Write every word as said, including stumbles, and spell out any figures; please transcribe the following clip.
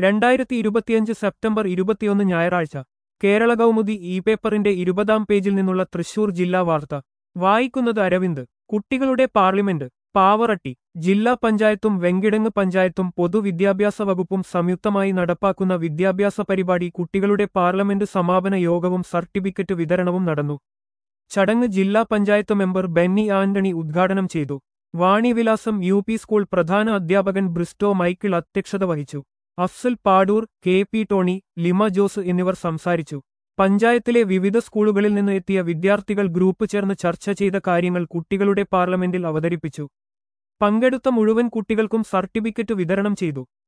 രണ്ടായിരത്തി ഇരുപത്തിയഞ്ച് സെപ്റ്റംബർ ഇരുപത്തിയൊന്ന് ഞായറാഴ്ച കേരള കൗമുദി ഇ പേപ്പറിന്റെ ഇരുപതാം പേജിൽ നിന്നുള്ള തൃശൂർ ജില്ലാ വാർത്ത വായിക്കുന്നത് അരവിന്ദ്. കുട്ടികളുടെ പാർലമെന്റ് പാവറട്ടി. ജില്ലാ പഞ്ചായത്തും വെങ്കിടങ്ങ് പഞ്ചായത്തും പൊതുവിദ്യാഭ്യാസ വകുപ്പും സംയുക്തമായി നടപ്പാക്കുന്ന വിദ്യാഭ്യാസ പരിപാടി കുട്ടികളുടെ പാർലമെന്റ് സമാപന യോഗവും സർട്ടിഫിക്കറ്റ് വിതരണവും നടന്നു. ചടങ്ങ് ജില്ലാ പഞ്ചായത്ത് മെമ്പർ ബെന്നി ആന്റണി ഉദ്ഘാടനം ചെയ്തു. വാണിവിലാസം യു പി സ്കൂൾ പ്രധാന അധ്യാപകൻ ബ്രിസ്റ്റോ മൈക്കിൾ അധ്യക്ഷത വഹിച്ചു. Afzal Padoor, K P Tony, Lima Jose എന്നിവർ സംസാരിച്ചു. പഞ്ചായത്തിലെ വിവിധ സ്കൂളുകളിൽ നിന്ന് എത്തിയ വിദ്യാർത്ഥികൾ ഗ്രൂപ്പ് ചേർന്ന് ചർച്ച ചെയ്ത കാര്യങ്ങൾ കുട്ടികളുടെ പാർലമെന്റിൽ അവതരിപ്പിച്ചു. പങ്കെടുത്ത മുഴുവൻ കുട്ടികൾക്കും സർട്ടിഫിക്കറ്റ് വിതരണം ചെയ്തു.